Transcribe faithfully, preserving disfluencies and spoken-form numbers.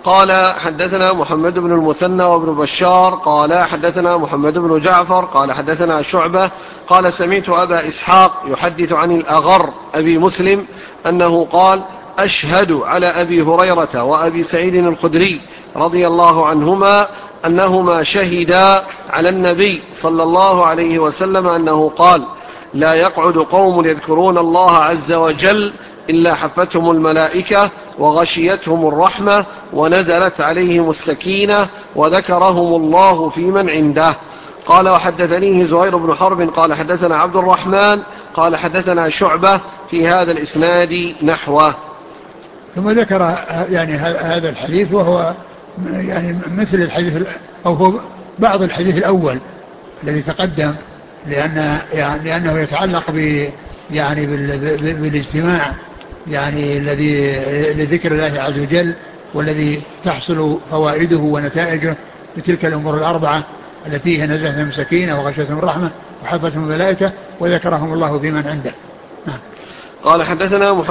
قال حدثنا محمد بن المثنى وابن بشار قال حدثنا محمد بن جعفر قال حدثنا شعبة قال سمعت أبا إسحاق يحدث عن الأغر أبي مسلم أنه قال أشهد على أبي هريرة وأبي سعيد الخدري رضي الله عنهما أنهما شهدا على النبي صلى الله عليه وسلم أنه قال لا يقعد قوم يذكرون الله عز وجل إلا حفتهم الملائكة وغشيتهم الرحمة ونزلت عليهم السكينة وذكرهم الله في من عنده. قال وحدثنيه زهير بن حرب قال حدثنا عبد الرحمن قال حدثنا شعبة في هذا الإسناد نحوه. ثم ذكر يعني هذا الحديث وهو يعني مثل الحديث أو هو بعض الحديث الأول الذي تقدم، لأن يعني لأنه يتعلق ب يعني بالاجتماع يعني الذي لذكر الله عز وجل، والذي تحصل فوائده ونتائجه بتلك الأمور الأربعة التي هي نزلتهم السكينة وغشيتهم الرحمة وحفتهم الملائكة وذكرهم الله في من عنده. قال حدثنا محمد